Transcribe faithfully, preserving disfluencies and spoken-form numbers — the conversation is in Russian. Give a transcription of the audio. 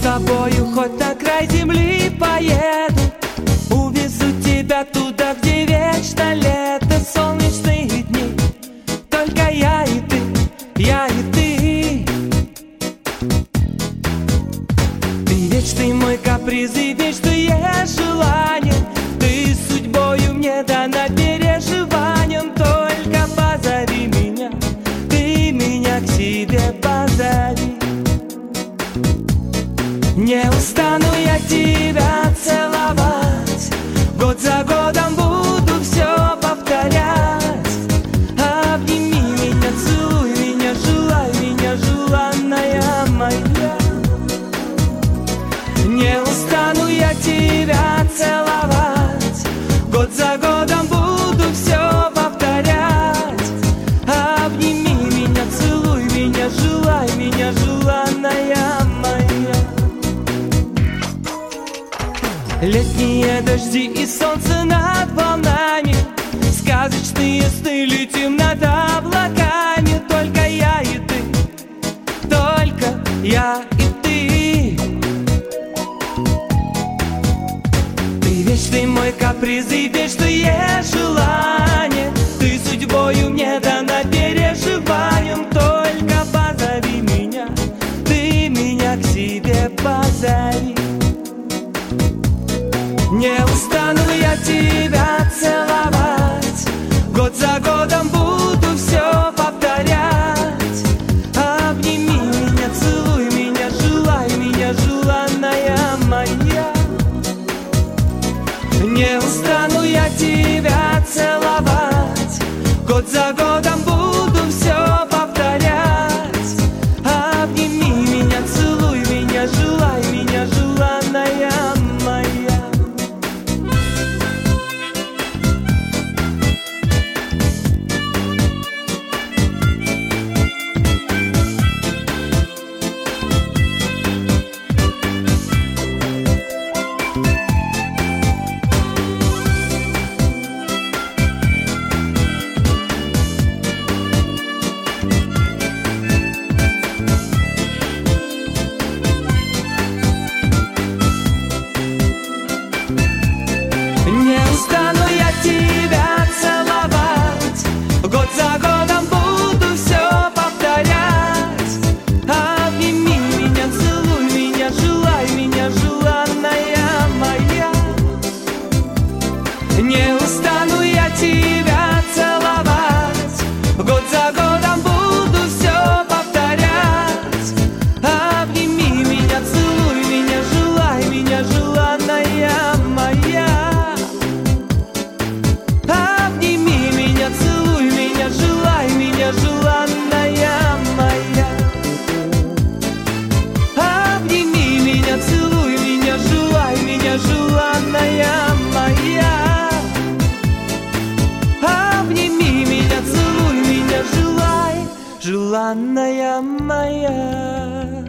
тобою хоть на край земли поеду, увезу тебя туда, где вечно лето, солнечные дни. Только я и ты, я и ты. Ты вечный мой каприз и вечное желание. Ты судьбою мне дана переживанием. Только позови меня, ты меня к себе позови. Не устану я тебя целовать, год за годом буду все повторять. Обними меня, целуй меня, желай меня, желанная моя. Не устану я тебя целовать, год за годом буду все повторять. Обними меня, целуй меня, желай меня, желанная моя. Летние дожди и солнце над волнами, сказочные сны, летим над облаками. Только я и ты, только я и ты. Ты вечный мой каприз и вечное желание. Ты судьбою мне дана переживанием. Только позови меня, ты меня к себе позови. Не устану я тебя целовать, год за годом буду все повторять. Обними меня, целуй меня, желай меня, желанная моя. Не устану я тебя целовать, год за годом буду все повторять. Обними меня, целуй меня, желай меня, желанная моя. Не устану я тебя целовать, год за годом буду все повторять. Обними меня, целуй меня, желай меня, желанная моя. Обними меня, целуй меня, желай меня, желанная моя. Обними меня, целуй меня, желай меня, желанная моя. Желанная моя.